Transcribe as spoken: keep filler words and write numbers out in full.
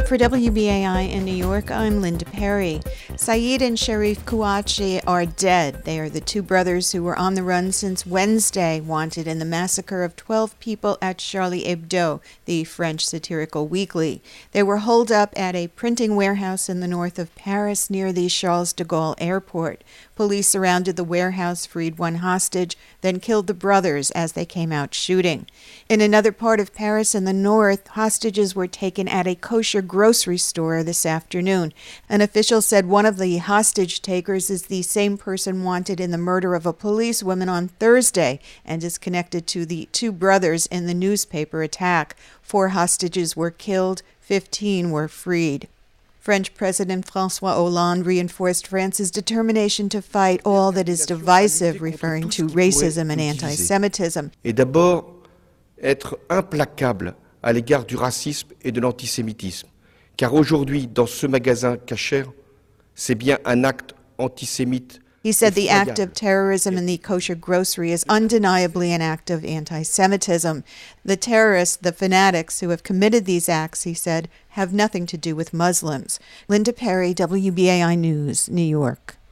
For W B A I in New York, I'm Linda Perry. Saeed and Sharif Kouachi are dead. They are the two brothers who were on the run since Wednesday, wanted in the massacre of twelve people at Charlie Hebdo, the French satirical weekly. They were holed up at a printing warehouse in the north of Paris near the Charles de Gaulle airport. Police surrounded the warehouse, freed one hostage, then killed the brothers as they came out shooting. In another part of Paris in the north, hostages were taken at a kosher grocery store this afternoon. An official said one of the hostage takers is the same person wanted in the murder of a policewoman on Thursday and is connected to the two brothers in the newspaper attack. Four hostages were killed, fifteen were freed. French President François Hollande reinforced France's determination to fight all that is divisive, referring to racism and anti-Semitism. Et d'abord, être implacable à l'égard du racisme et de l'antisémitisme. Car aujourd'hui, dans ce magasin Kasher, c'est bien un acte antisémite. He said the act of terrorism in the kosher grocery is undeniably an act of anti-Semitism. The terrorists, the fanatics who have committed these acts, he said, have nothing to do with Muslims. Linda Perry, W B A I News, New York.